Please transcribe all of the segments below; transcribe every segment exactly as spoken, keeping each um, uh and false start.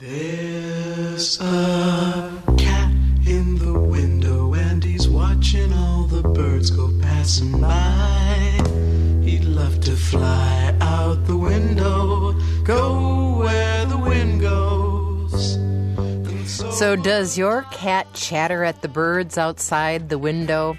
There's a cat in the window and he's watching all the birds go passing by. He'd love to fly out the window, go where the wind goes. So, so does your cat chatter at the birds outside the window?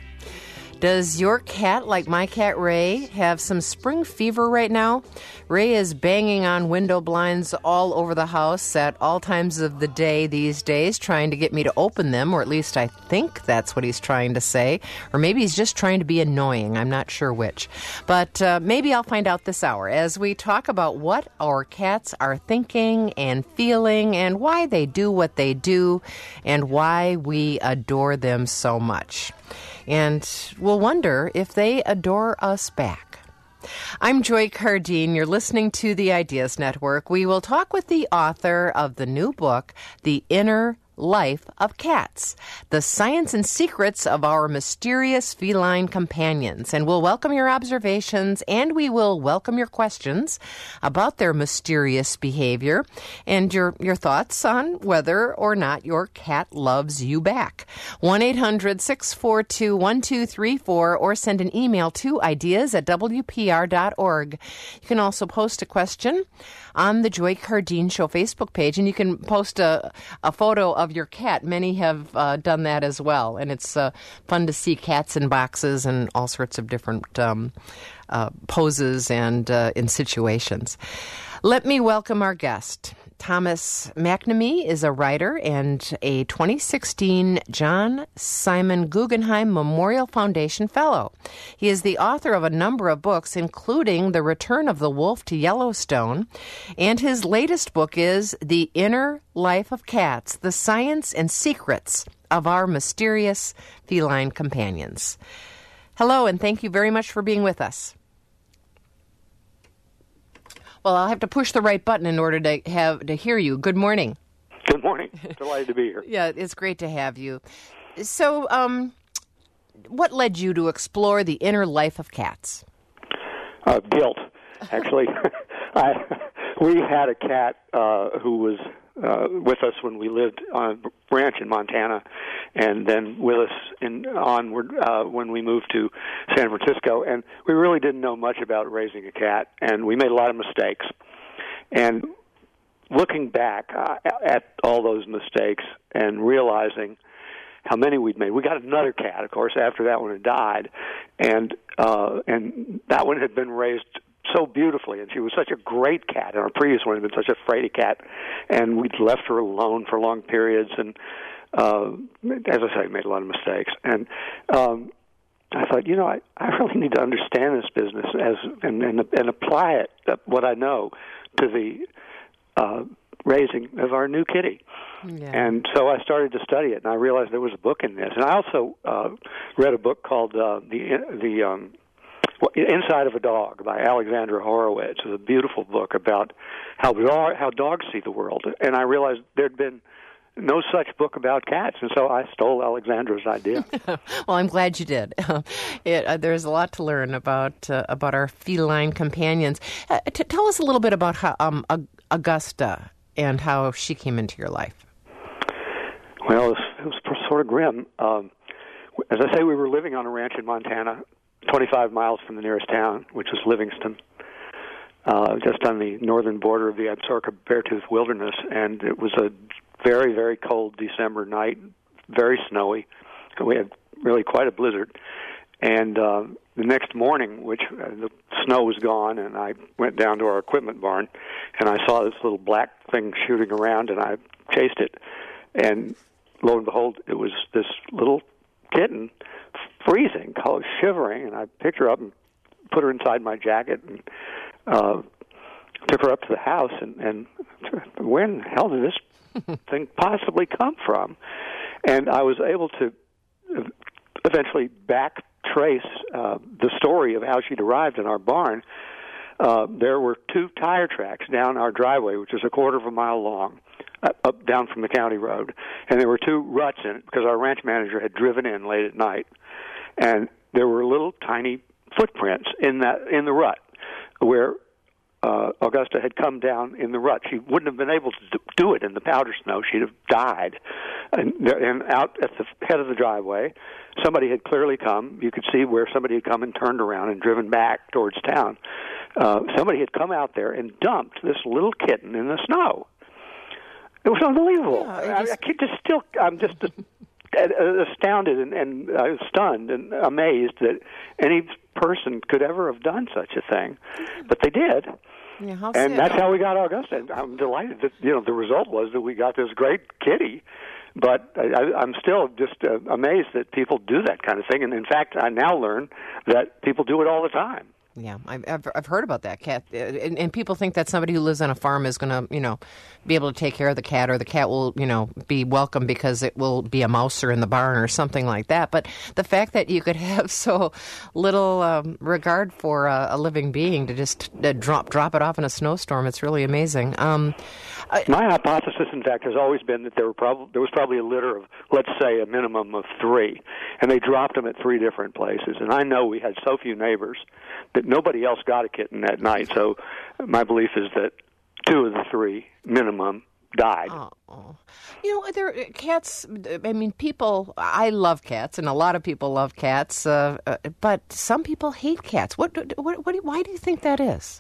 Does your cat, like my cat Ray, have some spring fever right now? Ray is banging on window blinds all over the house at all times of the day these days, trying to get me to open them, or at least I think that's what he's trying to say. Or maybe he's just trying to be annoying. I'm not sure which. But uh, maybe I'll find out this hour as we talk about what our cats are thinking and feeling and why they do what they do and why we adore them so much. And we'll wonder if they adore us back. I'm Joy Cardine. You're listening to the Ideas Network. We will talk with the author of the new book, The Inner Life of Cats, the science and secrets of our mysterious feline companions. And we'll welcome your observations and we will welcome your questions about their mysterious behavior and your, your thoughts on whether or not your cat loves you back. one eight hundred six four two one two three four or send an email to ideas at w p r dot org. You can also post a question on the Joy Cardine Show Facebook page, and you can post a, a photo of your cat. Many have uh, done that as well, and it's uh, fun to see cats in boxes and all sorts of different um, uh, poses and uh, in situations. Let me welcome our guest. Thomas McNamee is a writer and a twenty sixteen John Simon Guggenheim Memorial Foundation Fellow. He is the author of a number of books, including The Return of the Wolf to Yellowstone, and his latest book is The Inner Life of Cats, the Science and Secrets of Our Mysterious Feline Companions. Hello, and thank you very much for being with us. Well, I'll have to push the right button in order to have to hear you. Good morning. Good morning. Delighted to be here. Yeah, it's great to have you. So, um, what led you to explore the inner life of cats? Uh, guilt, actually. I, we had a cat uh, who was uh, with us when we lived on a ranch in Montana, and then with us in onward uh, when we moved to San Francisco. And we really didn't know much about raising a cat, and we made a lot of mistakes. And looking back uh, at all those mistakes and realizing how many we'd made, we got another cat, of course, after that one had died, and uh, and that one had been raised so beautifully, and she was such a great cat, and our previous one had been such a fraidy cat, and we'd left her alone for long periods, and uh, as I say, made a lot of mistakes. And um, I thought, you know, I, I really need to understand this business as and, and, and apply it, uh, what I know, to the uh, raising of our new kitty. Yeah. And so I started to study it, and I realized there was a book in this. And I also uh, read a book called uh, the the um, Inside of a Dog by Alexandra Horowitz. It's a beautiful book about how do- how dogs see the world. And I realized there'd been no such book about cats, and so I stole Alexandra's idea. Well, I'm glad you did. it, uh, there's a lot to learn about uh, about our feline companions. Uh, t- tell us a little bit about how um, Augusta and how she came into your life. Well, it was, it was sort of grim. Um, as I say, we were living on a ranch in Montana, twenty-five miles from the nearest town, which was Livingston, uh, just on the northern border of the Absaroka-Beartooth Wilderness, and it was a very, very cold December night, very snowy. We had really quite a blizzard. And uh, the next morning, which uh, the snow was gone, and I went down to our equipment barn, and I saw this little black thing shooting around, and I chased it. And lo and behold, it was this little kitten, freezing, cold, shivering, and I picked her up and put her inside my jacket and uh, took her up to the house, and, and where in the hell did this thing possibly come from? And I was able to eventually back trace uh, the story of how she'd arrived in our barn. Uh, there were two tire tracks down our driveway, which is a quarter of a mile long, uh, up down from the county road, and there were two ruts in it because our ranch manager had driven in late at night, and there were little tiny footprints in that in the rut where uh, Augusta had come down in the rut. She wouldn't have been able to do it in the powder snow. She'd have died. And, and out at the head of the driveway, somebody had clearly come. You could see where somebody had come and turned around and driven back towards town. Uh, somebody had come out there and dumped this little kitten in the snow. It was unbelievable. Yeah, just... I, I can't just still, I'm just astounded and, and uh, stunned and amazed that any person could ever have done such a thing, but they did. Yeah, how and sad. That's how we got Augusta. And I'm delighted that, you know, the result was that we got this great kitty. But I, I'm still just uh, amazed that people do that kind of thing. And in fact, I now learn that people do it all the time. Yeah, I've I've heard about that cat, and, and people think that somebody who lives on a farm is going to, you know, be able to take care of the cat, or the cat will, you know, be welcome because it will be a mouser in the barn or something like that. But the fact that you could have so little um, regard for a, a living being to just uh, drop drop it off in a snowstorm, it's really amazing. Um, My hypothesis, in fact, has always been that there were prob- there was probably a litter of, let's say, a minimum of three, and they dropped them at three different places. And I know we had so few neighbors that nobody else got a kitten that night. So my belief is that two of the three minimum died. Oh, oh. You know, there cats. I mean, people. I love cats, and a lot of people love cats. Uh, uh, but some people hate cats. What? What? What? Do, why do you think that is?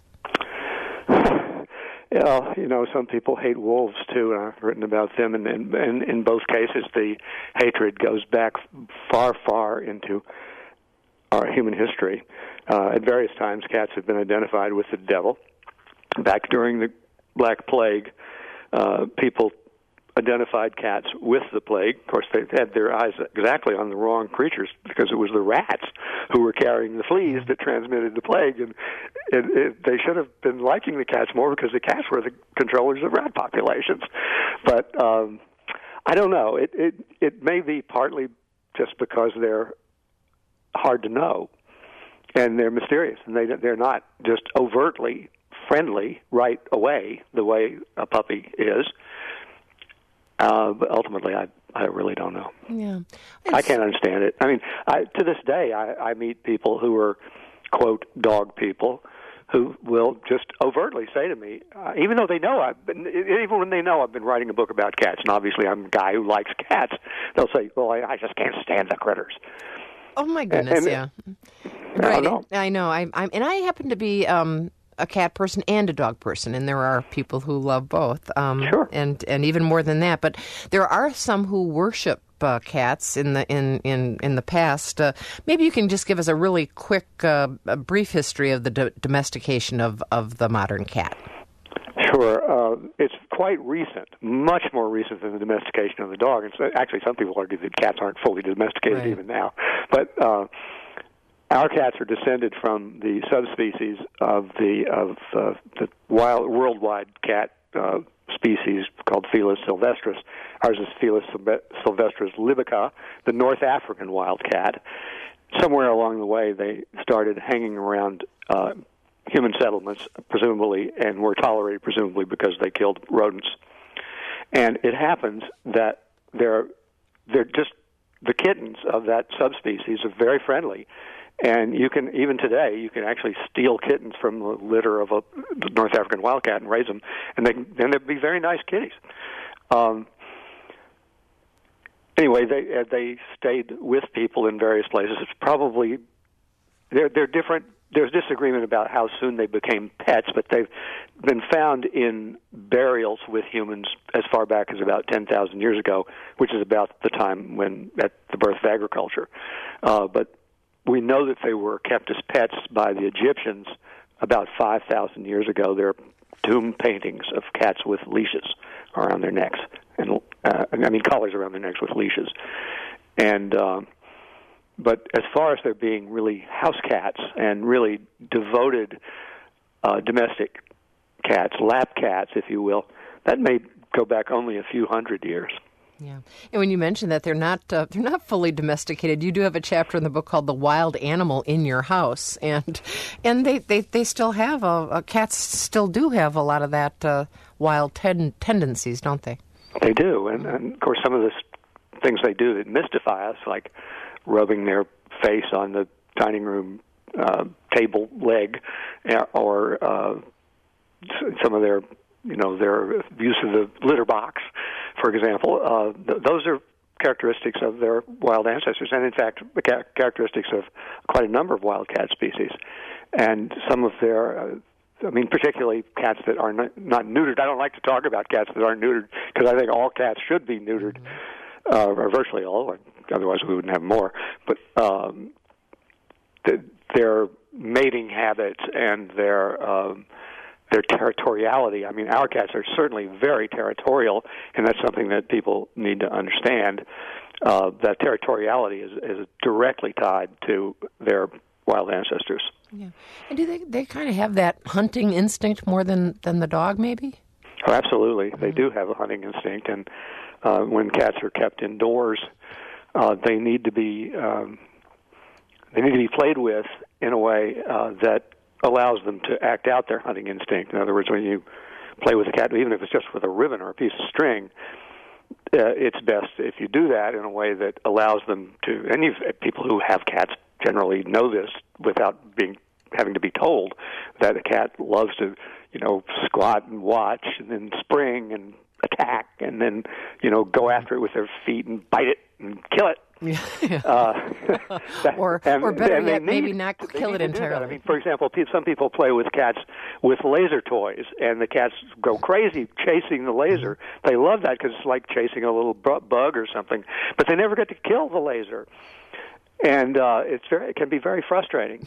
Yeah, you know, some people hate wolves too, and I've written about them. And in, in, in both cases, the hatred goes back far, far into our human history. Uh, at various times, cats have been identified with the devil. Back during the Black Plague, uh, people identified cats with the plague. Of course, they had their eyes exactly on the wrong creatures because it was the rats who were carrying the fleas that transmitted the plague, and it, it, they should have been liking the cats more because the cats were the controllers of rat populations. But um, I don't know. It, it it may be partly just because they're hard to know and they're mysterious, and they they're not just overtly friendly right away the way a puppy is. Uh, but ultimately, I I really don't know. Yeah, I can't understand it. I mean, I, to this day, I, I meet people who are, quote, dog people, who will just overtly say to me, uh, even though they know I've been, even when they know I've been writing a book about cats, and obviously I'm a guy who likes cats, they'll say, well, I, I just can't stand the critters. Oh my goodness, and, yeah. I right, know. I know. I, I'm, and I happen to be um, a cat person and a dog person, and there are people who love both. Um, sure. And and even more than that, but there are some who worship uh, cats in the in in in the past. Uh, maybe you can just give us a really quick, uh, a brief history of the do- domestication of, of the modern cat. Sure. Uh, it's quite recent, much more recent than the domestication of the dog. And so, actually, some people argue that cats aren't fully domesticated right. even now. But uh, our cats are descended from the subspecies of the of uh, the wild worldwide cat uh, species called Felis sylvestris. Ours is Felis sylvestris libica, the North African wild cat. Somewhere along the way, they started hanging around Uh, human settlements, presumably, and were tolerated, presumably, because they killed rodents. And it happens that they're they're just the kittens of that subspecies are very friendly, and you can even today you can actually steal kittens from the litter of a North African wildcat and raise them, and they and they'd be very nice kitties. Um, anyway, they uh, they stayed with people in various places. It's probably they're they're different. There's disagreement about how soon they became pets, but they've been found in burials with humans as far back as about ten thousand years ago, which is about the time when at the birth of agriculture. Uh, but we know that they were kept as pets by the Egyptians about five thousand years ago. There are tomb paintings of cats with leashes around their necks, and uh, I mean collars around their necks with leashes. And um, But as far as there being really house cats and really devoted uh, domestic cats, lap cats, if you will, that may go back only a few hundred years. Yeah, and when you mention that they're not uh, they're not fully domesticated, you do have a chapter in the book called "The Wild Animal in Your House," and and they, they, they still have a, a cats still do have a lot of that uh, wild ten, tendencies, don't they? They do, and, and of course some of the things they do that mystify us, like rubbing their face on the dining room uh, table leg, or uh, some of their, you know, their use of the litter box, for example. Uh, th- those are characteristics of their wild ancestors, and in fact, the ca- characteristics of quite a number of wild cat species. And some of their, uh, I mean, particularly cats that are not, not neutered. I don't like to talk about cats that aren't neutered because I think all cats should be neutered, uh, or virtually all. Otherwise, we wouldn't have more. But um, the, their mating habits and their um, their territoriality. I mean, our cats are certainly very territorial, and that's something that people need to understand. Uh, that territoriality is, is directly tied to their wild ancestors. Yeah, and do they they kind of have that hunting instinct more than, than the dog, maybe? Oh, absolutely, they do have a hunting instinct, and uh, when cats are kept indoors, uh, they need to be um, they need to be played with in a way uh, that allows them to act out their hunting instinct. In other words, when you play with a cat, even if it's just with a ribbon or a piece of string, uh, it's best if you do that in a way that allows them to. And you've, people who have cats generally know this without being having to be told that a cat loves to, you know, squat and watch and then spring and attack and then, you know, go after it with their feet and bite it and kill it. Yeah. Uh, that, or and, or better and yet, need, maybe not kill it entirely. I mean, for example, some people play with cats with laser toys, and the cats go crazy chasing the laser. Mm-hmm. They love that because it's like chasing a little bug or something, but they never get to kill the laser, and uh, it's very, it can be very frustrating.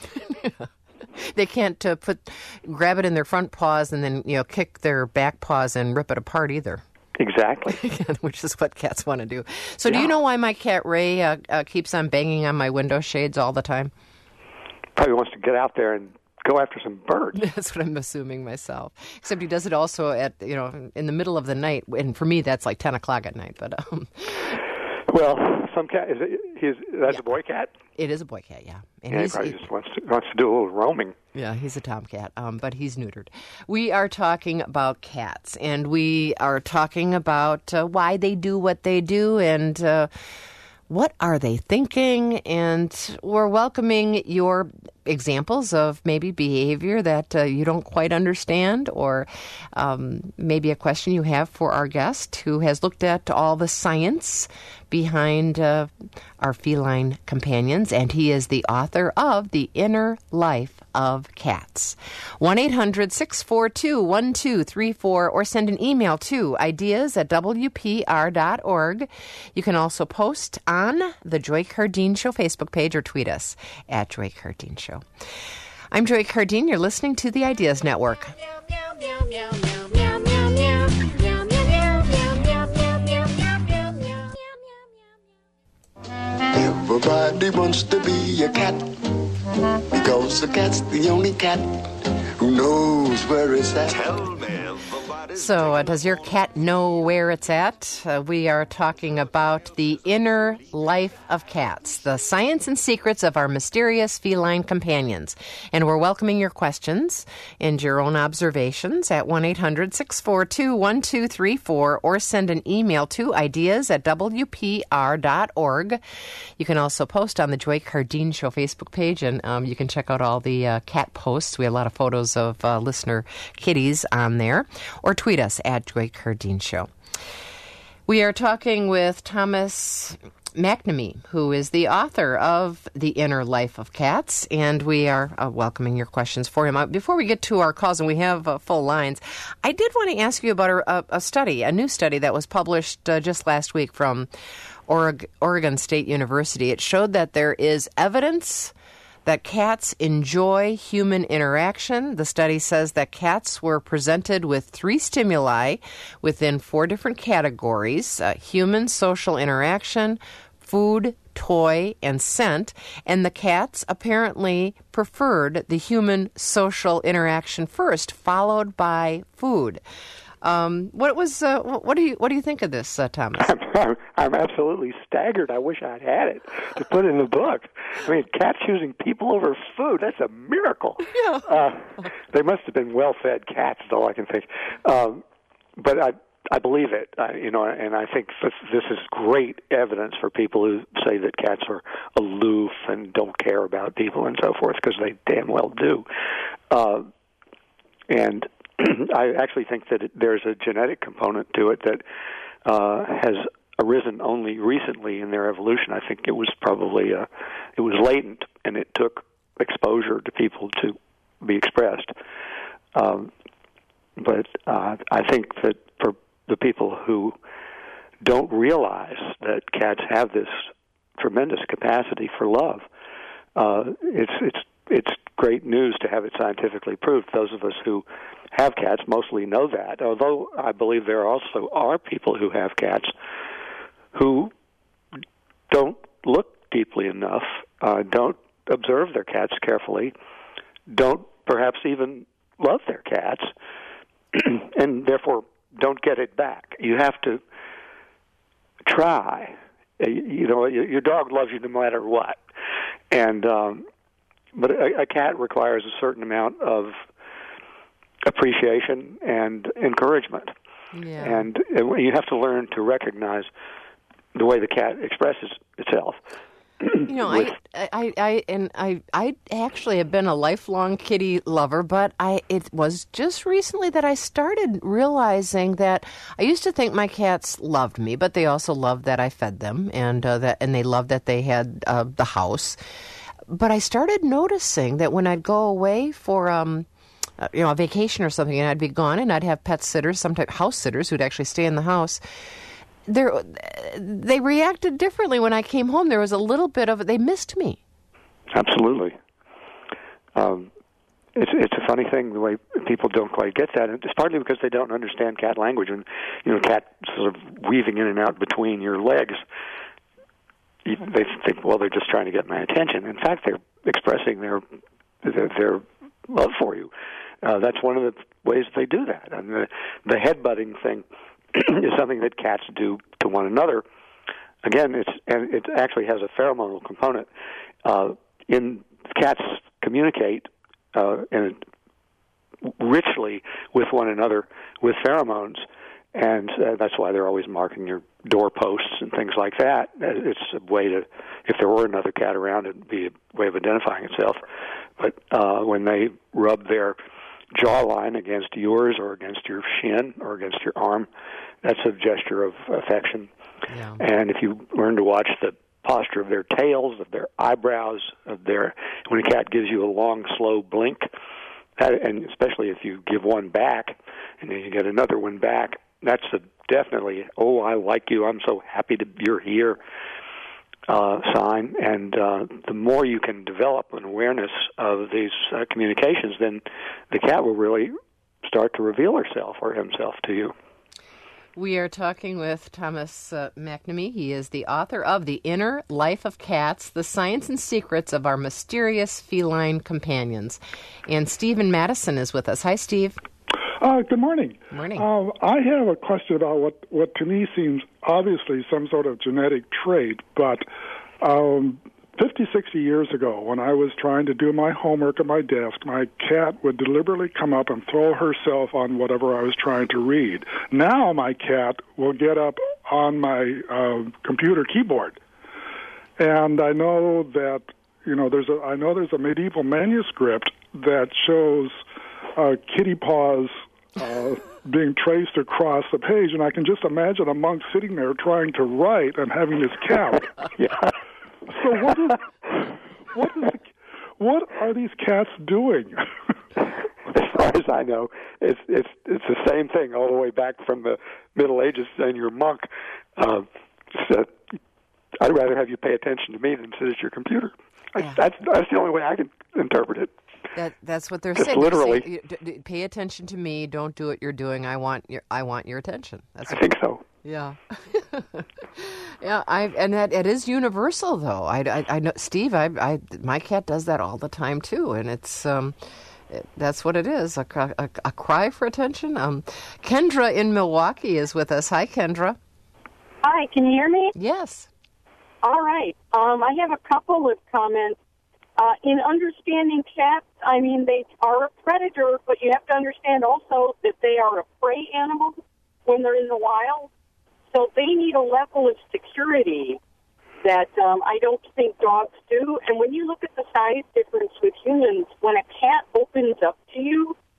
They can't uh, put grab it in their front paws and then, you know, kick their back paws and rip it apart either. Exactly. Which is what cats want to do. So yeah. Do you know why my cat Ray uh, uh, keeps on banging on my window shades all the time? Probably wants to get out there and go after some birds. That's what I'm assuming myself. Except he does it also at, you know, in the middle of the night. And for me, that's like ten o'clock at night. But um, Well, some cat, is it, he's, that's yeah. a boy cat? It is a boy cat, yeah. And yeah, he's, he probably he, just wants to, wants to do a little roaming. Yeah, he's a tomcat, um, but he's neutered. We are talking about cats, and we are talking about uh, why they do what they do and uh, what are they thinking, and we're welcoming your examples of maybe behavior that uh, you don't quite understand, or um, maybe a question you have for our guest who has looked at all the science behind uh, our feline companions, and he is the author of The Inner Life of Cats. one eight hundred six four two one two three four, or send an email to ideas at w p r dot org. You can also post on the Joy Cardine Show Facebook page or tweet us at Joy Cardine Show. I'm Joy Cardine. You're listening to the Ideas Network. Everybody wants to be a cat because a cat's the only cat who knows where it's at. Tell me. So, uh, does your cat know where it's at? Uh, we are talking about the inner life of cats, the science and secrets of our mysterious feline companions. And we're welcoming your questions and your own observations at one eight hundred six four two one two three four, or send an email to ideas at w p r dot org. You can also post on the Joy Cardine Show Facebook page, and um, you can check out all the uh, cat posts. We have a lot of photos of uh, listener kitties on there. Or tweet us at Joy Cardine Show. We are talking with Thomas McNamee, who is the author of The Inner Life of Cats, and we are uh, welcoming your questions for him. Uh, before we get to our calls, and we have uh, full lines, I did want to ask you about a, a study, a new study that was published uh, just last week from Oreg- Oregon State University. It showed that there is evidence that cats enjoy human interaction. The study says that cats were presented with three stimuli within four different categories: uh, human social interaction, food, toy, and scent. And the cats apparently preferred the human social interaction first, followed by food. Um, what was? Uh, what do you? What do you think of this, uh, Thomas? I'm, I'm absolutely staggered. I wish I'd had it to put in the book. I mean, cats choosing people over food—that's a miracle. Yeah. Uh, they must have been well-fed cats, is all I can think. Um, but I, I believe it. I, you know, and I think this, this is great evidence for people who say that cats are aloof and don't care about people and so forth, because they damn well do. Uh, and I actually think that it, there's a genetic component to it that uh, has arisen only recently in their evolution. I think it was probably uh, it was latent, and it took exposure to people to be expressed. Um, but uh, I think that for the people who don't realize that cats have this tremendous capacity for love, uh, it's it's it's great news to have it scientifically proved. Those of us who have cats mostly know that, although I believe there also are people who have cats who don't look deeply enough, uh, don't observe their cats carefully, don't perhaps even love their cats, and therefore don't get it back. You have to try. You know, your dog loves you no matter what, and um, but a, a cat requires a certain amount of appreciation and encouragement, yeah. and you have to learn to recognize the way the cat expresses itself. You know, With, I, I, I, and I, I actually have been a lifelong kitty lover, but I, it was just recently that I started realizing that I used to think my cats loved me, but they also loved that I fed them, and uh, that, and they loved that they had uh, the house. But I started noticing that when I'd go away for, um, uh, you know, a vacation or something, and I'd be gone, and I'd have pet sitters, sometimes house sitters, who'd actually stay in the house. There, they reacted differently when I came home. There was a little bit of they missed me. Absolutely. Um, it's it's a funny thing the way people don't quite get that. It's partly because they don't understand cat language, and you know, cat sort of weaving in and out between your legs. You, they think, well, they're just trying to get my attention. In fact, they're expressing their their, their love for you. Uh, that's one of the ways they do that. And the the headbutting thing is something that cats do to one another. Again, it's and it actually has a pheromonal component. Uh, in cats communicate uh, in richly with one another with pheromones, and uh, that's why they're always marking your doorposts and things like that. It's a way to, if there were another cat around, it'd be a way of identifying itself. But uh, when they rub their jawline against yours or against your shin or against your arm, that's a gesture of affection. Yeah. And if you learn to watch the posture of their tails, of their eyebrows, of their when a cat gives you a long, slow blink, that, and especially if you give one back and then you get another one back, that's a definitely, oh, I like you, I'm so happy that you're here uh, sign. And uh, the more you can develop an awareness of these uh, communications, then the cat will really start to reveal herself or himself to you. We are talking with Thomas uh, McNamee. He is the author of The Inner Life of Cats, The Science and Secrets of Our Mysterious Feline Companions. And Stephen Madison is with us. Hi, Steve. Uh, good morning. Morning. Uh, I have a question about what, what to me seems obviously some sort of genetic trait, but um, fifty, sixty years ago, when I was trying to do my homework at my desk, my cat would deliberately come up and throw herself on whatever I was trying to read. Now my cat will get up on my uh, computer keyboard. And I know that, you know, there's a, I know there's a medieval manuscript that shows uh, kitty paws uh, being traced across the page, and I can just imagine a monk sitting there trying to write and having his cat. Yeah. So what is what is what are these cats doing? As far as I know, it's it's it's the same thing all the way back from the Middle Ages and your monk. Uh, so I'd rather have you pay attention to me than sit at your computer. Yeah. I, that's that's the only way I can interpret it. That that's what they're Just saying. literally. They're saying, d- d- pay attention to me. Don't do what you're doing. I want your I want your attention. That's I what think so. Yeah, yeah. I and that it is universal though. I, I, I know Steve. I, I my cat does that all the time too, and it's um, it, that's what it is. A, a, a cry for attention. Um, Kendra in Milwaukee is with us. Hi, Kendra. Hi, can you hear me? Yes. All right. Um, I have a couple of comments. Uh, in understanding cats, I mean, they are a predator, but you have to understand also that they are a prey animal when they're in the wild. So they need a level of security that um, I don't think dogs do. And when you look at the size difference with humans, when a cat opens up to you,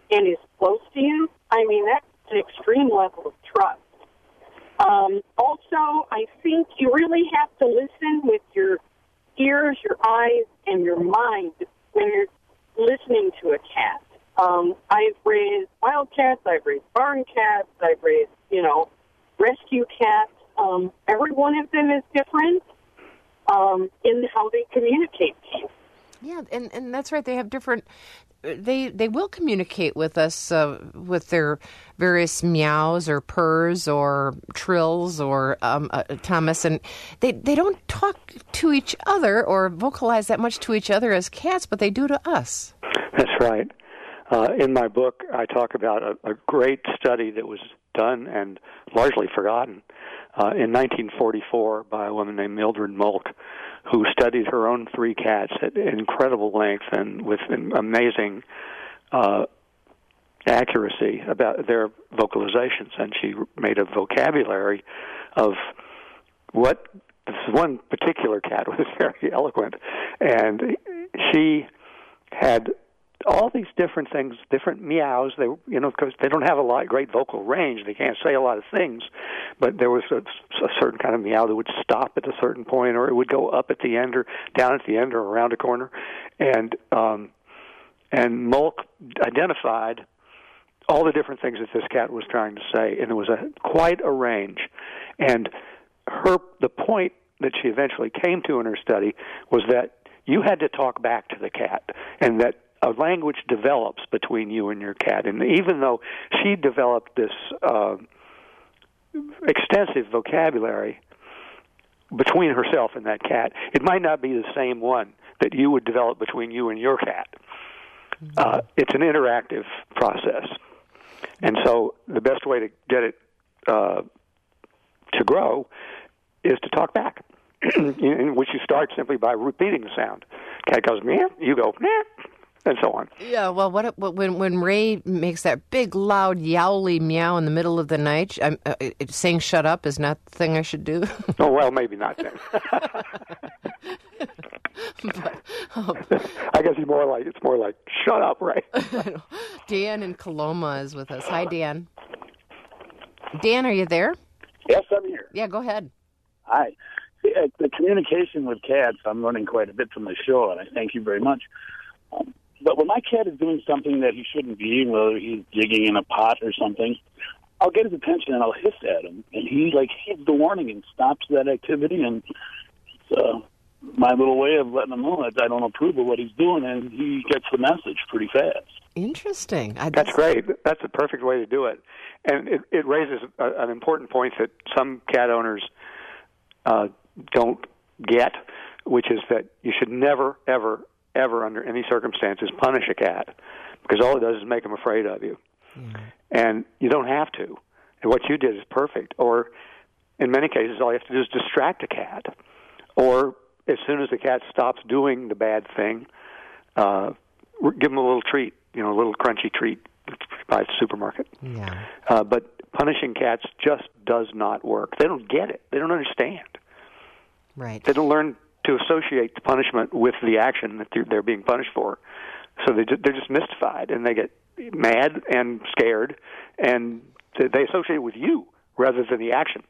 and is close to you, I mean, that's an extreme level of trust. Um, also, I think you really have to listen with your ears, your eyes, and your mind when you're listening to a cat. Um, I've raised wild cats, I've raised barn cats, I've raised, you know, rescue cats. Um, every one of them is different um, in how they communicate to you. Yeah, and, and that's right. They have different... They they will communicate with us uh, with their various meows or purrs or trills or um, uh, Thomas, and they, they don't talk to each other or vocalize that much to each other as cats, but they do to us. That's right. Uh, in my book, I talk about a, a great study that was done and largely forgotten uh, in nineteen forty-four by a woman named Mildred Molk, who studied her own three cats at incredible length and with amazing uh, accuracy about their vocalizations. And she made a vocabulary of what this one particular cat was very eloquent. And she had all these different things, different meows. They, you know, because they don't have a lot great vocal range. They can't say a lot of things. But there was a, a certain kind of meow that would stop at a certain point, or it would go up at the end, or down at the end, or around a corner. And um, and Molk identified all the different things that this cat was trying to say, and it was a quite a range. And her the point that she eventually came to in her study was that you had to talk back to the cat, and that a language develops between you and your cat. And even though she developed this uh, extensive vocabulary between herself and that cat, it might not be the same one that you would develop between you and your cat. Uh, it's an interactive process. And so the best way to get it uh, to grow is to talk back, in which you start simply by repeating the sound. Cat goes, meow, you go, meow, and so on. Yeah, well, what, what when when Ray makes that big, loud, yowly meow in the middle of the night, I'm, uh, it, saying "shut up" is not the thing I should do. Oh well, maybe not then. but, um, I guess he's more like it's more like "shut up, Ray." Dan in Coloma is with us. Hi, Dan. Dan, are you there? Yes, I'm here. Yeah, go ahead. Hi. The communication with cats, I'm learning quite a bit from the show, and I thank you very much. Um, but when my cat is doing something that he shouldn't be, whether he's digging in a pot or something, I'll get his attention and I'll hiss at him, and he like heeds the warning and stops that activity. And it's uh, my little way of letting him know that I don't approve of what he's doing, and he gets the message pretty fast. Interesting. I, that's, that's great. That's a perfect way to do it, and it, it raises a, an important point that some cat owners uh, don't get, which is that you should never, ever, ever, under any circumstances, punish a cat, because all it does is make them afraid of you. Yeah. And you don't have to. And what you did is perfect. Or, in many cases, all you have to do is distract a cat. Or, as soon as the cat stops doing the bad thing, uh, give them a little treat, you know, a little crunchy treat by the supermarket. Yeah. Uh, but punishing cats just does not work. They don't get it. They don't understand. Right. They don't learn to associate the punishment with the action that they're, they're being punished for. So they just, they're just mystified, and they get mad and scared, and they associate it with you rather than the action.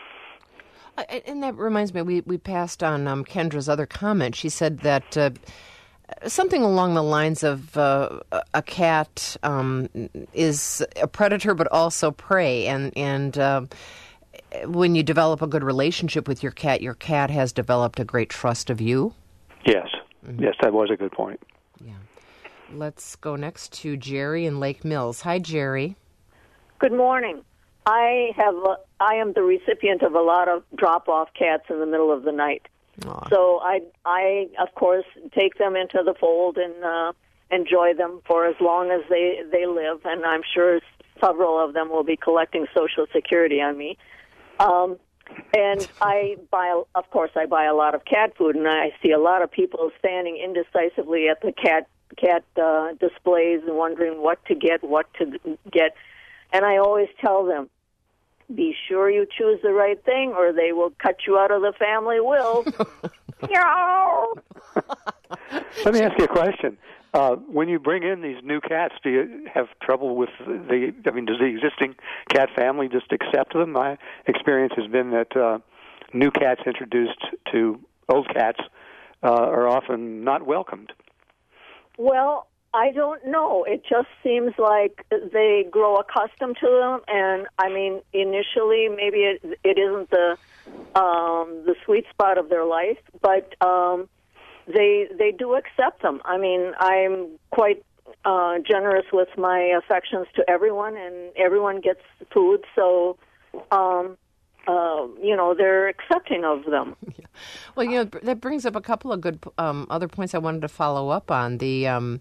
And that reminds me, we, we passed on um, Kendra's other comment. She said that uh, something along the lines of uh, a cat um, is a predator but also prey, and and uh, when you develop a good relationship with your cat, your cat has developed a great trust of you. Yes, mm-hmm. Yes, that was a good point. Yeah. Let's go next to Jerry in Lake Mills. Hi, Jerry. Good morning. I have a, I am the recipient of a lot of drop-off cats in the middle of the night. Aww. So I, I of course, take them into the fold and uh, enjoy them for as long as they, they live, and I'm sure several of them will be collecting Social Security on me. Um, and I buy, of course, I buy a lot of cat food, and I see a lot of people standing indecisively at the cat cat uh, displays and wondering what to get, what to get. And I always tell them, be sure you choose the right thing or they will cut you out of the family will. Let me ask you a question. Uh, when you bring in these new cats, do you have trouble with the, I mean, does the existing cat family just accept them? My experience has been that uh, new cats introduced to old cats uh, are often not welcomed. Well, I don't know. It just seems like they grow accustomed to them, and I mean, initially, maybe it, it isn't the um, the sweet spot of their life, but um, they they do accept them. I mean, I'm quite uh, generous with my affections to everyone, and everyone gets food, so. Um, Uh, you know, they're accepting of them. Yeah. Well, you know, that brings up a couple of good um, other points I wanted to follow up on. The um,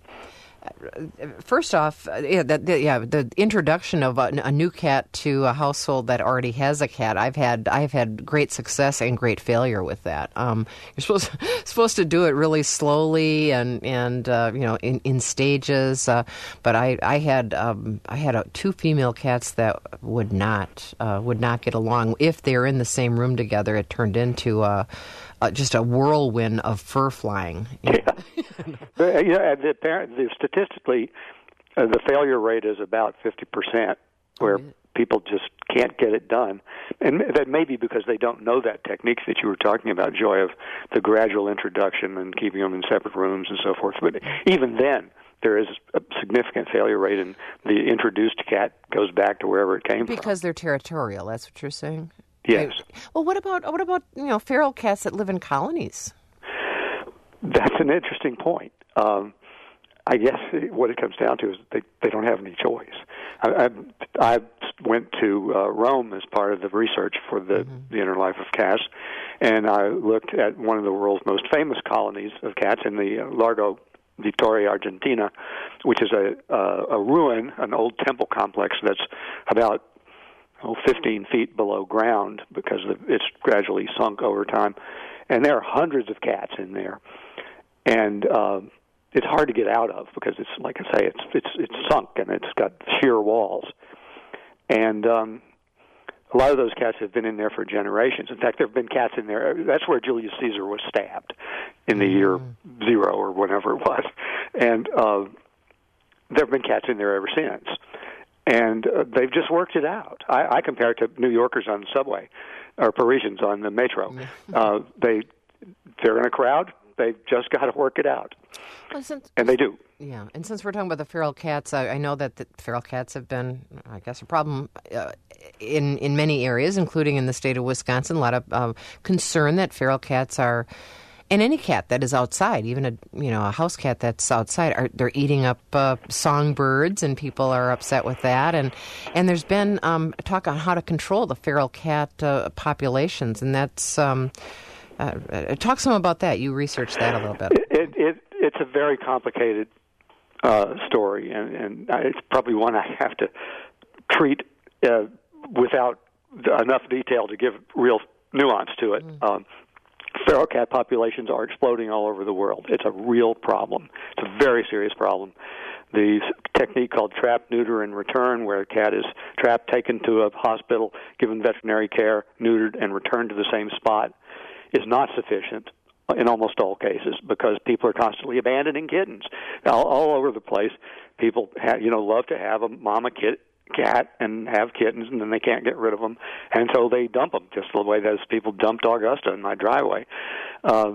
first off, yeah, the, the, yeah, the introduction of a, a new cat to a household that already has a cat. I've had I've had great success and great failure with that. Um, you're supposed supposed to do it really slowly and and uh, you know in, in stages. Uh, but I I had um, I had uh, two female cats that would not uh, would not get along if they're in the same room together. It turned into a. Uh, just a whirlwind of fur flying. Yeah, yeah. The, the, statistically, uh, the failure rate is about fifty percent, where oh, yeah. people just can't get it done, and that may be because they don't know that technique that you were talking about, Joy, of the gradual introduction and keeping them in separate rooms and so forth. But even then, there is a significant failure rate, and the introduced cat goes back to wherever it came because from. Because they're territorial. That's what you're saying. Yes. Well, what about what about you know feral cats that live in colonies? That's an interesting point. Um, I guess what it comes down to is they they don't have any choice. I, I, I went to uh, Rome as part of the research for the, mm-hmm. the Inner Life of Cats, and I looked at one of the world's most famous colonies of cats in the Largo Vittoria, Argentina, which is a uh, a ruin, an old temple complex that's about Oh, fifteen feet below ground because it's gradually sunk over time. And there are hundreds of cats in there. And uh, it's hard to get out of because it's, like I say, it's it's it's sunk and it's got sheer walls. And um, a lot of those cats have been in there for generations. In fact, there have been cats in there. That's where Julius Caesar was stabbed in the year zero or whatever it was. And uh, there have been cats in there ever since. And uh, they've just worked it out. I, I compare it to New Yorkers on the subway, or Parisians on the metro. Uh, they, they're in a crowd. They've just got to work it out, well, since, and they do. Yeah, and since we're talking about the feral cats, I, I know that the feral cats have been, I guess, a problem uh, in in many areas, including in the state of Wisconsin. A lot of uh, concern that feral cats are. And any cat that is outside, even a you know a house cat that's outside, are they're eating up uh, songbirds, and people are upset with that. And and there's been um, talk on how to control the feral cat uh, populations, and that's um, uh, talk some about that. You researched that a little bit. It, it it's a very complicated uh, story, and, and it's probably one I have to treat uh, without enough detail to give real nuance to it. Mm. Um, Feral cat populations are exploding all over the world. It's a real problem. It's a very serious problem. The technique called trap, neuter, and return, where a cat is trapped, taken to a hospital, given veterinary care, neutered, and returned to the same spot, is not sufficient in almost all cases because people are constantly abandoning kittens. All, all over the place, people have, you know, love to have a mama kit, cat and have kittens, and then they can't get rid of them, and so they dump them, just the way those people dumped Augusta in my driveway. Um,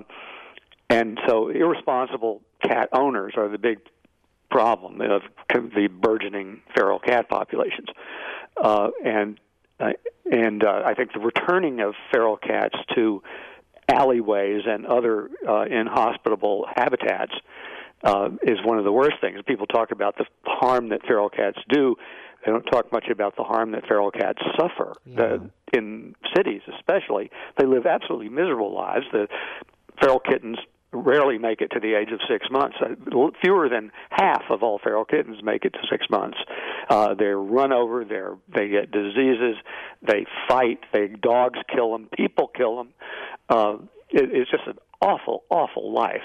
and so irresponsible cat owners are the big problem of the burgeoning feral cat populations. Uh, and uh, and uh, I think the returning of feral cats to alleyways and other uh, inhospitable habitats uh, is one of the worst things. People talk about the harm that feral cats do. They don't talk much about the harm that feral cats suffer. Yeah. The, in cities especially, they live absolutely miserable lives. The feral kittens rarely make it to the age of six months. Fewer than half of all feral kittens make it to six months. Uh, they're run over. They're they get diseases. They fight. They dogs kill them. People kill them. Uh, it, it's just an awful, awful life.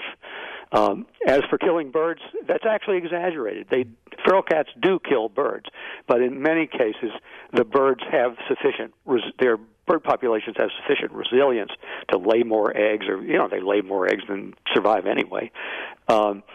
Um, as for killing birds, that's actually exaggerated. They feral cats do kill birds, but in many cases, the birds have sufficient. Their bird populations have sufficient resilience to lay more eggs, or you know, they lay more eggs than survive anyway. Um,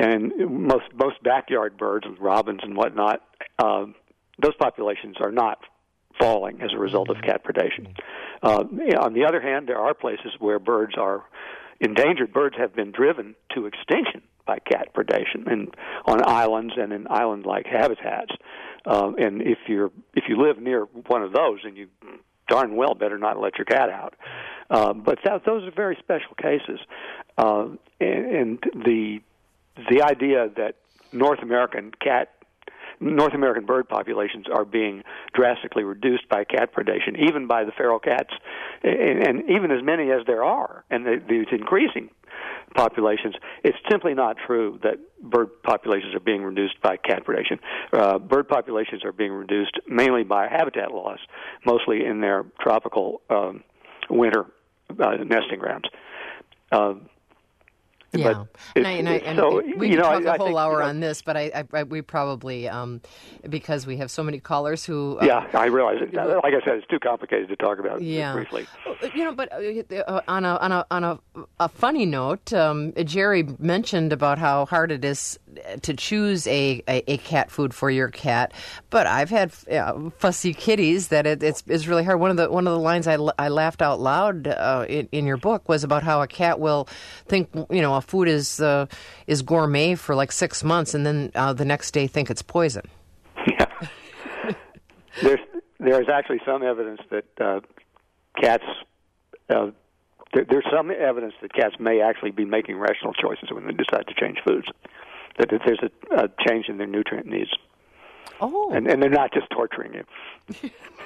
and most most backyard birds, robins and whatnot, uh, those populations are not falling as a result of cat predation. Uh, on the other hand, there are places where birds are endangered. Birds have been driven to extinction by cat predation, and on islands and in island-like habitats. Uh, and if you're if you live near one of those, then you darn well better not let your cat out. Uh, but that, those are very special cases, uh, and, and the the idea that North American cat North American bird populations are being drastically reduced by cat predation, even by the feral cats, and, and even as many as there are, and the, these increasing populations, it's simply not true that bird populations are being reduced by cat predation. Uh, bird populations are being reduced mainly by habitat loss, mostly in their tropical um, winter uh, nesting grounds. Uh, Yeah, and, I, and, I, and so, we you could know, talk I, a whole I think, hour you know, on this, but I, I, we probably, um, because we have so many callers who... Uh, yeah, I realize it. Like I said, it's too complicated to talk about yeah. briefly. You know, but uh, on a on a on a, a funny note, um, Jerry mentioned about how hard it is to choose a, a, a cat food for your cat. But I've had uh, fussy kitties that it, it's it's really hard. One of the one of the lines I, I laughed out loud uh, in, in your book was about how a cat will think, you know, a food is uh, is gourmet for like six months, and then uh, the next day think it's poison. Yeah, there's there's actually some evidence that uh, cats. Uh, there, there's some evidence that cats may actually be making rational choices when they decide to change foods. That, that there's a, a change in their nutrient needs. Oh, and, and they're not just torturing you.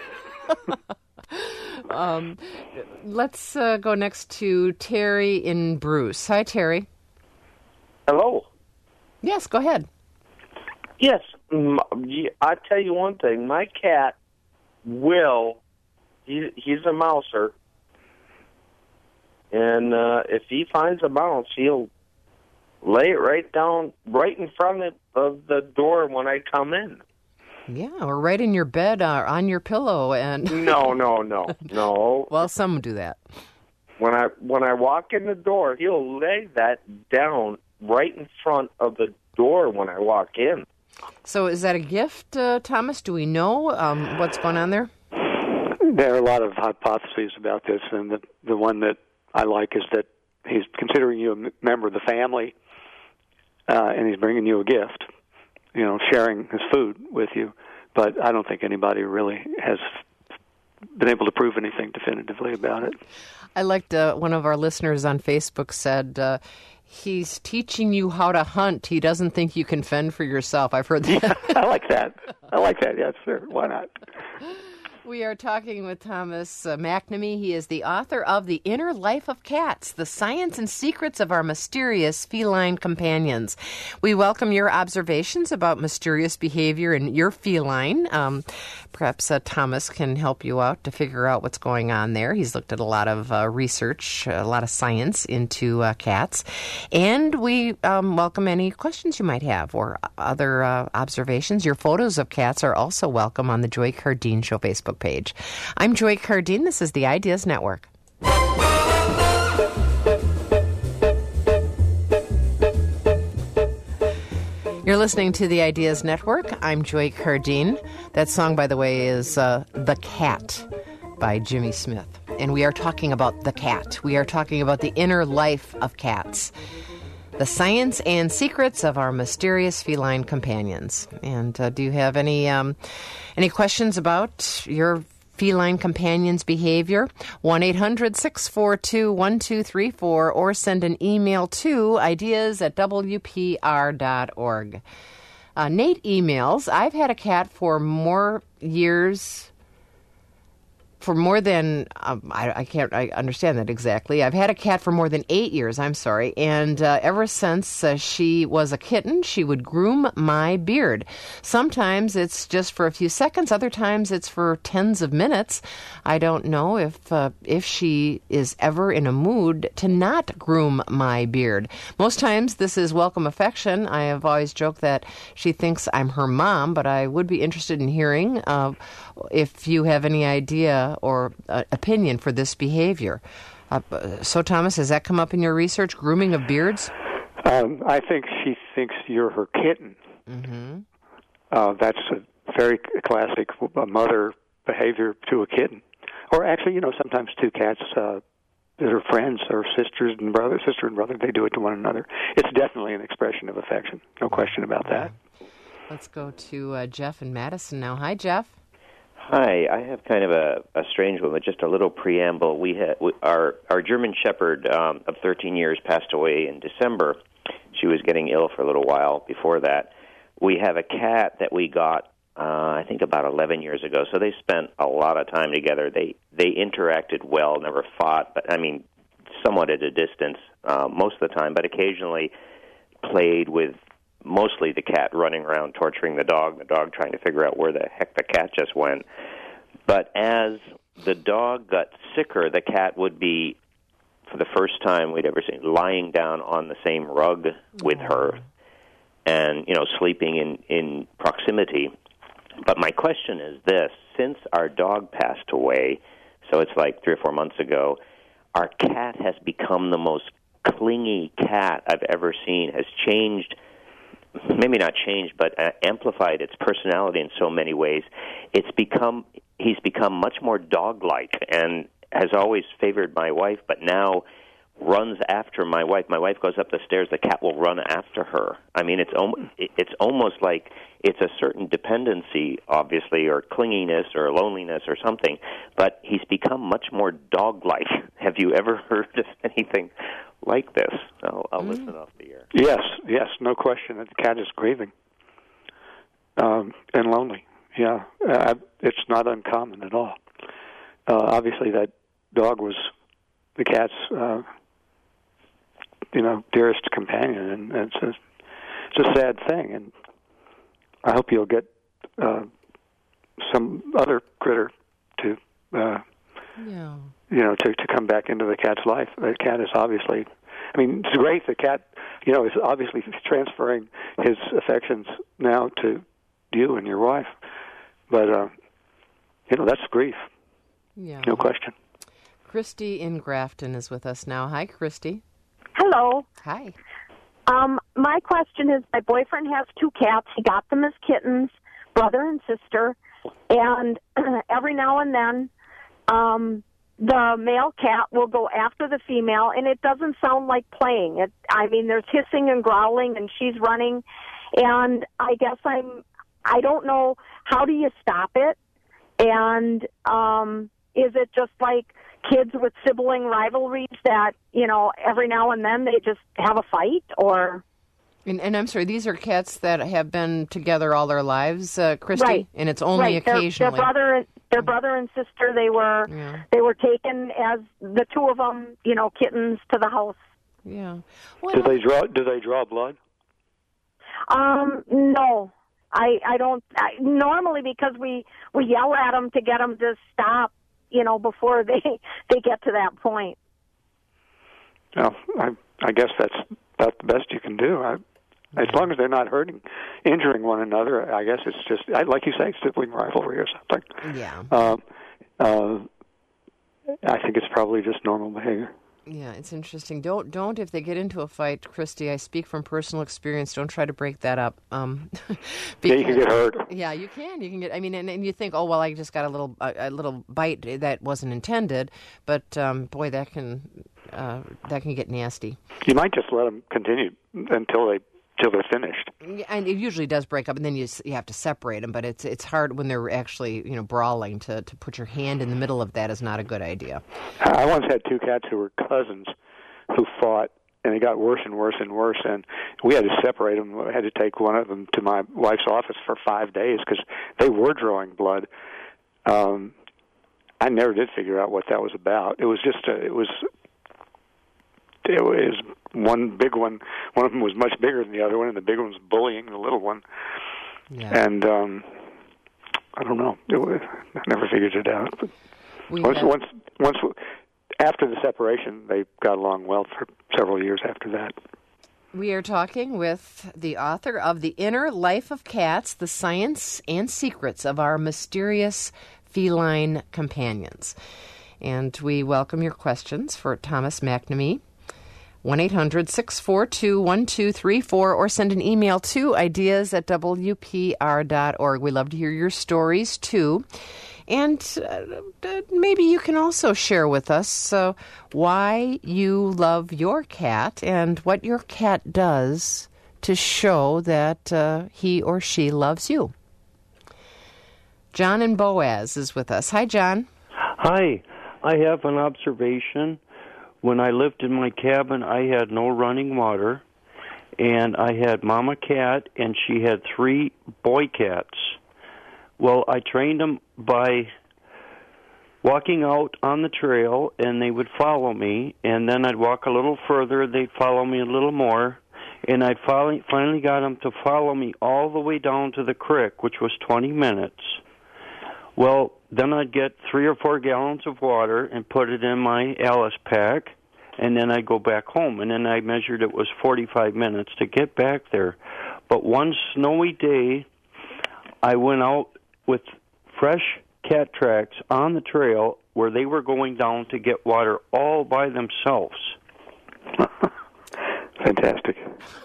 um, let's uh, go next to Terry in Bruce. Hi, Terry. Hello. Yes, go ahead. Yes, I tell you one thing. My cat will. He, he's a mouser, and uh, if he finds a mouse, he'll lay it right down, right in front of, of the door when I come in. Yeah, or right in your bed or on your pillow, and no, no, no, no. Well, some do that. When I when I walk in the door, he'll lay that down right in front of the door when I walk in. So, is that a gift, uh, Thomas? Do we know um, what's going on there? There are a lot of hypotheses about this, and the the one that I like is that he's considering you a member of the family, uh, and he's bringing you a gift. You know, sharing his food with you, but I don't think anybody really has been able to prove anything definitively about it. I liked uh, one of our listeners on Facebook said, uh, he's teaching you how to hunt. He doesn't think you can fend for yourself. I've heard that. Yeah, I like that. I like that, yes, sir. Why not? We are talking with Thomas uh, McNamee. He is the author of The Inner Life of Cats, The Science and Secrets of Our Mysterious Feline Companions. We welcome your observations about mysterious behavior in your feline. Um, perhaps uh, Thomas can help you out to figure out what's going on there. He's looked at a lot of uh, research, a lot of science into uh, cats. And we um, welcome any questions you might have or other uh, observations. Your photos of cats are also welcome on the Joy Cardine Show Facebook page. I'm Joy Cardine. This is the Ideas Network. You're listening to the Ideas Network. I'm Joy Cardine. That song, by the way, is uh, The Cat by Jimmy Smith. And we are talking about the cat. We are talking about the inner life of cats. The science and secrets of our mysterious feline companions. And uh, do you have any um, any questions about your feline companion's behavior? one eight hundred six four two one two three four or send an email to ideas at w p r dot org. Uh, Nate emails, I've had a cat for more years... For more than, um, I, I can't I understand that exactly. I've had a cat for more than eight years, I'm sorry. And uh, ever since uh, she was a kitten, she would groom my beard. Sometimes it's just for a few seconds. Other times it's for tens of minutes. I don't know if uh, if she is ever in a mood to not groom my beard. Most times this is welcome affection. I have always joked that she thinks I'm her mom, but I would be interested in hearing uh, if you have any idea or uh, opinion for this behavior. Uh, so, Thomas, has that come up in your research, grooming of beards? Um, I think she thinks you're her kitten. Mm-hmm. Uh, that's a very classic mother behavior to a kitten. Or actually, you know, sometimes two cats uh, that are friends or sisters and brother, sister and brother, they do it to one another. It's definitely an expression of affection. No question about that. Let's go to uh, Jeff in Madison now. Hi, Jeff. Hi, I have kind of a, a strange one, but just a little preamble. We had we, our our German Shepherd um, of thirteen years passed away in December. She was getting ill for a little while before that. We have a cat that we got, uh, I think, about eleven years ago. So they spent a lot of time together. They they interacted well, never fought, but I mean, somewhat at a distance uh, most of the time, but occasionally played with. Mostly the cat running around torturing the dog, the dog trying to figure out where the heck the cat just went. But as the dog got sicker, the cat would be, for the first time we'd ever seen, lying down on the same rug with her and, you know, sleeping in, in proximity. But my question is this. Since our dog passed away, so it's like three or four months ago, our cat has become the most clingy cat I've ever seen, has changed maybe not changed, but uh, amplified its personality in so many ways. It's become, he's become much more dog-like and has always favored my wife, but now runs after my wife. My wife goes up the stairs, the cat will run after her. I mean, it's om- it's almost like it's a certain dependency, obviously, or clinginess or loneliness or something, but he's become much more dog-like. Have you ever heard of anything like this? I'll, I'll mm. listen off the air. Yes, yes, no question. The cat is grieving um, and lonely. Yeah, uh, it's not uncommon at all. Uh, obviously, that dog was the cat's, uh, you know, dearest companion, and, and it's a it's a sad thing. And I hope you'll get uh, some other critter to, uh, yeah. you know, to to come back into the cat's life. The cat is obviously. I mean, it's great. The cat, you know, is obviously transferring his affections now to you and your wife. But, uh, you know, that's grief. Yeah. No question. Christy in Grafton is with us now. Hi, Christy. Hello. Hi. Um, my question is, my boyfriend has two cats. He got them as kittens, brother and sister. And every now and then, um, the male cat will go after the female, and it doesn't sound like playing. It, I mean, there's hissing and growling, and she's running. And I guess I'm, I don't know, how do you stop it? And um, is it just like kids with sibling rivalries that, you know, every now and then they just have a fight, or... And, and I'm sorry, these are cats that have been together all their lives, uh, Christy? Right. And it's only right. occasionally... Their, their brother, their brother and sister, they were yeah. they were taken as the two of them, you know, kittens to the house. Yeah. Well, do they draw? Do they draw blood? Um, no, I I don't. I, normally, because we we yell at them to get them to stop, you know, before they they get to that point. Well, I I guess that's about the best you can do. I, as long as they're not hurting, injuring one another, I guess it's just, like you say, sibling rivalry or something. Yeah. Uh, uh, I think it's probably just normal behavior. Yeah, it's interesting. Don't, don't if they get into a fight, Christy, I speak from personal experience, don't try to break that up. Um, because, yeah, you can get hurt. Yeah, you can. You can get, I mean, and, and you think, oh, well, I just got a little a, a little bite that wasn't intended, but, um, boy, that can, uh, that can get nasty. You might just let them continue until they till they're finished. And it usually does break up, and then you you have to separate them. But it's it's hard when they're actually, you know, brawling. To, to put your hand in the middle of that is not a good idea. I once had two cats who were cousins who fought, and it got worse and worse and worse. And we had to separate them. I had to take one of them to my wife's office for five days because they were drawing blood. Um, I never did figure out what that was about. It was just a, it was. It was one big one. One of them was much bigger than the other one, and the big one was bullying the little one. Yeah. And um, I don't know. It was, I never figured it out. But once, have... once, once, after the separation, they got along well for several years after that. We are talking with the author of The Inner Life of Cats, The Science and Secrets of Our Mysterious Feline Companions. And we welcome your questions for Thomas McNamee. one eight hundred six four two one two three four, or send an email to ideas at w p r dot org. We love to hear your stories, too. And uh, maybe you can also share with us uh, why you love your cat and what your cat does to show that uh, he or she loves you. John and Boaz is with us. Hi, John. Hi. I have an observation. When I lived in my cabin, I had no running water, and I had Mama Cat, and she had three boy cats. Well, I trained them by walking out on the trail, and they would follow me, and then I'd walk a little further, they'd follow me a little more, and I finally, finally got them to follow me all the way down to the creek, which was twenty minutes. Well, then I'd get three or four gallons of water and put it in my Alice pack, and then I'd go back home. And then I measured it was forty-five minutes to get back there. But one snowy day, I went out with fresh cat tracks on the trail where they were going down to get water all by themselves. Fantastic.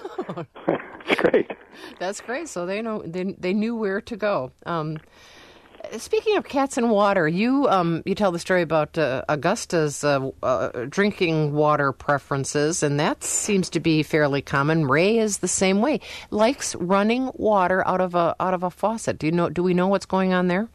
That's great. That's great. So they know they they knew where to go. Um, Speaking of cats and water, you um, you tell the story about uh, Augusta's uh, uh, drinking water preferences, and that seems to be fairly common. Ray is the same way; likes running water out of a out of a faucet. Do you know? Do we know what's going on there?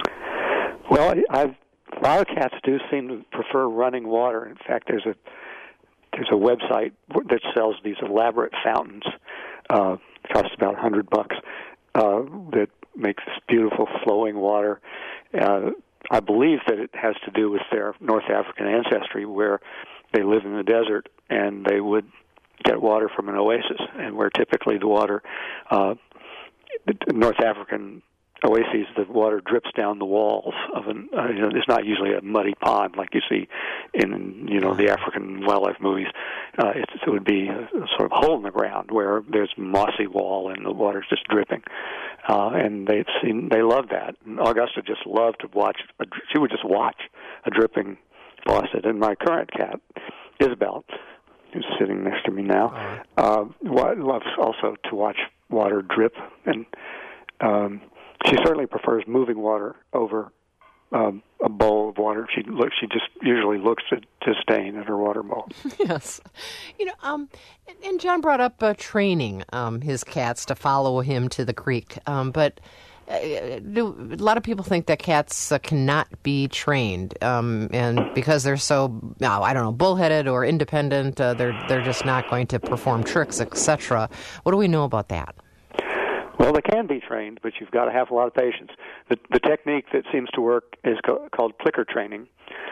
Well, I've, a lot of cats do seem to prefer running water. In fact, there's a there's a website that sells these elaborate fountains. Uh, costs about a hundred bucks. Uh, that makes this beautiful flowing water. Uh, I believe that it has to do with their North African ancestry, where they live in the desert and they would get water from an oasis, and where typically the water, uh, the North African oases, the water drips down the walls of an. Uh, you know, it's not usually a muddy pond like you see in you know the African wildlife movies. Uh, it, it would be a, a sort of hole in the ground where there's a mossy wall and the water's just dripping. Uh, and they seem they love that. And Augusta just loved to watch. A, she would just watch a dripping faucet. And my current cat, Isabel, who's sitting next to me now, uh, loves also to watch water drip. And um, she certainly prefers moving water over um, a bowl of water. She looks. She just usually looks to, to stain in her water bowl. Yes, you know. Um, and John brought up uh, training um, his cats to follow him to the creek. Um, but uh, do, a lot of people think that cats uh, cannot be trained, um, and because they're so, oh, I don't know, bullheaded or independent, uh, they're they're just not going to perform tricks, et cetera. What do we know about that? Well, they can be trained, but you've got to have a lot of patience. The, the technique that seems to work is co- called clicker training,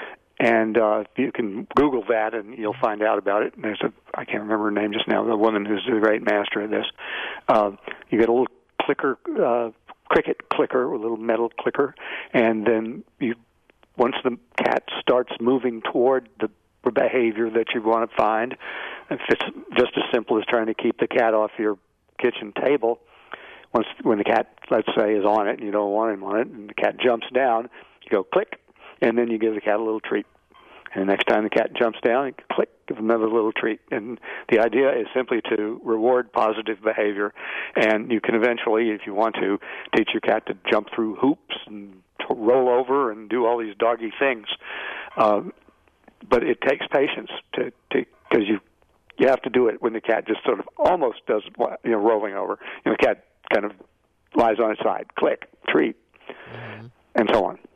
and uh, you can Google that and you'll find out about it. And there's a, I can't remember her name just now, the woman who's a great master of this. Uh, you get a little clicker, uh, cricket clicker, a little metal clicker, and then you, once the cat starts moving toward the behavior that you want to find, if it's just as simple as trying to keep the cat off your kitchen table, Once when the cat, let's say, is on it and you don't want him on it, and the cat jumps down, you go click, and then you give the cat a little treat. And the next time the cat jumps down, you click, give him another little treat. And the idea is simply to reward positive behavior, and you can eventually, if you want to, teach your cat to jump through hoops and to roll over and do all these doggy things. Um, but it takes patience to because you you have to do it when the cat just sort of almost does, you know, rolling over. You know, the cat kind of lies on its side, click, treat, mm-hmm. and so on.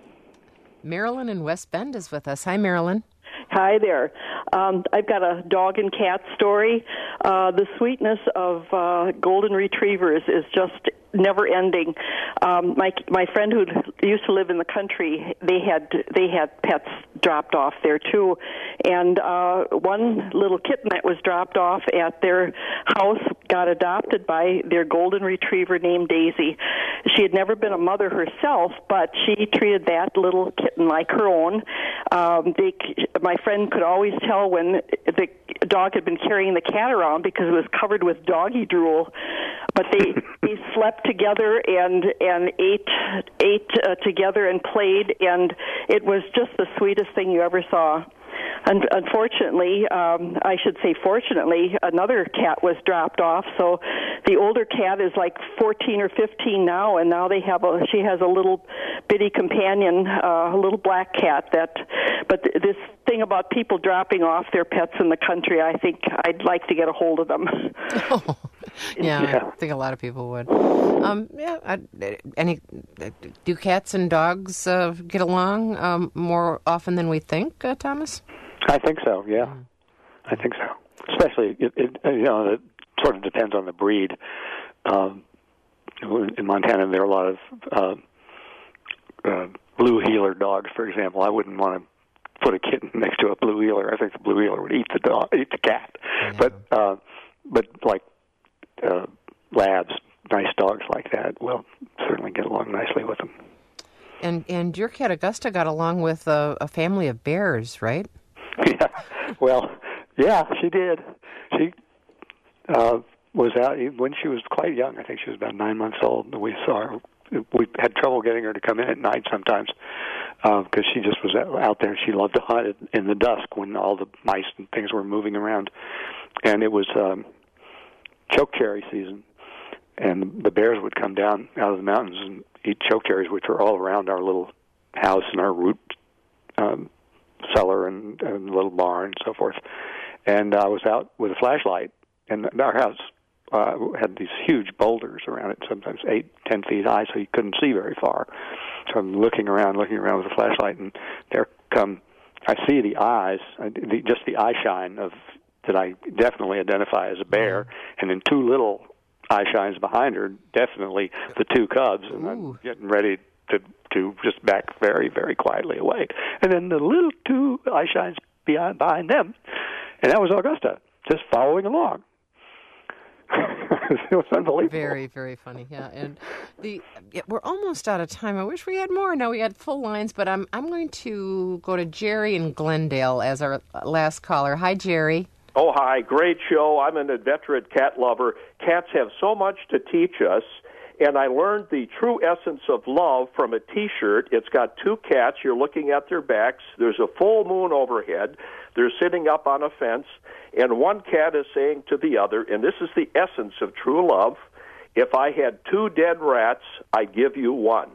Marilyn in West Bend is with us. Hi, Marilyn. Hi there. Um, I've got a dog and cat story. Uh, the sweetness of uh, golden retrievers is just never ending. Um, my my friend who used to live in the country, they had they had pets dropped off there too, and uh, one little kitten that was dropped off at their house got adopted by their golden retriever named Daisy. She had never been a mother herself, but she treated that little kitten like her own. Um, they, my friend could always tell when the dog had been carrying the cat around because it was covered with doggy drool. But they they slept together and and ate ate uh, together and played, and it was just the sweetest thing you ever saw. un- unfortunately, um, I should say fortunately, another cat was dropped off. So the older cat is like fourteen or fifteen now, and now they have a. She has a little bitty companion, uh, a little black cat. That, but th- this thing about people dropping off their pets in the country, I think I'd like to get a hold of them. Oh, yeah, yeah, I think a lot of people would. Um, yeah, I, any do cats and dogs uh, get along um, more often than we think, uh, Thomas? I think so. Yeah, mm. I think so. Especially, it, it, you know, it sort of depends on the breed. Um, in Montana, there are a lot of uh, uh, blue heeler dogs, for example. I wouldn't want to put a kitten next to a blue heeler. I think the blue heeler would eat the dog, eat the cat. Yeah. But uh, but like uh, labs, nice dogs like that, will certainly get along nicely with them. And and your cat Augusta got along with a, a family of bears, right? Yeah. Well, yeah, she did. She uh, was out when she was quite young. I think she was about nine months old. And we saw her. We had trouble getting her to come in at night sometimes because uh, she just was out there. She loved to hunt in the dusk when all the mice and things were moving around. And it was um, chokecherry season, and the bears would come down out of the mountains and eat chokecherries, which were all around our little house and our root um, cellar and, and little barn and so forth. And I was out with a flashlight, and our house uh, had these huge boulders around it, sometimes eight, ten feet high, so you couldn't see very far. So I'm looking around, looking around with a flashlight, and there come, I see the eyes, the, just the eye shine of that I definitely identify as a bear, and then two little eye shines behind her, definitely the two cubs, and Ooh. I'm getting ready to to just back very, very quietly away. And then the little two eye shines behind, behind them, and that was Augusta, just following along. It was unbelievable. Very, very funny, yeah. And the yeah, we're almost out of time. I wish we had more. No, we had full lines, but I'm I'm going to go to Jerry in Glendale as our last caller. Hi, Jerry. Oh, hi. Great show. I'm an inveterate cat lover. Cats have so much to teach us, and I learned the true essence of love from a T-shirt. It's got two cats. You're looking at their backs. There's a full moon overhead. They're sitting up on a fence, and one cat is saying to the other, and this is the essence of true love, if I had two dead rats, I'd give you one.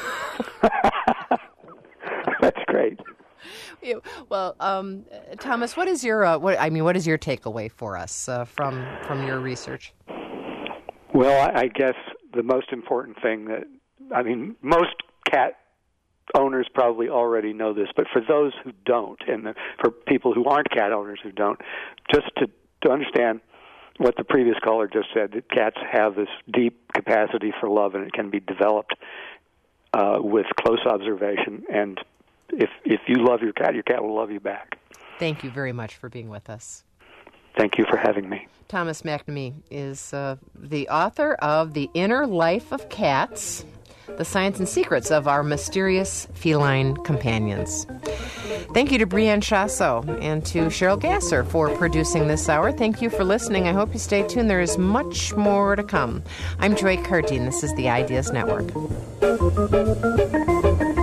That's great. Well, um, Thomas, what is your uh, what I mean? What is your takeaway for us uh, from from your research? Well, I, I guess the most important thing that I mean, most cat owners probably already know this, but for those who don't, and the, for people who aren't cat owners who don't, just to to understand what the previous caller just said, that cats have this deep capacity for love, and it can be developed uh, with close observation. And If if you love your cat, your cat will love you back. Thank you very much for being with us. Thank you for having me. Thomas McNamee is uh, the author of The Inner Life of Cats, The Science and Secrets of Our Mysterious Feline Companions. Thank you to Brianne Chasso and to Cheryl Gasser for producing this hour. Thank you for listening. I hope you stay tuned. There is much more to come. I'm Joy Curtin. This is the Ideas Network.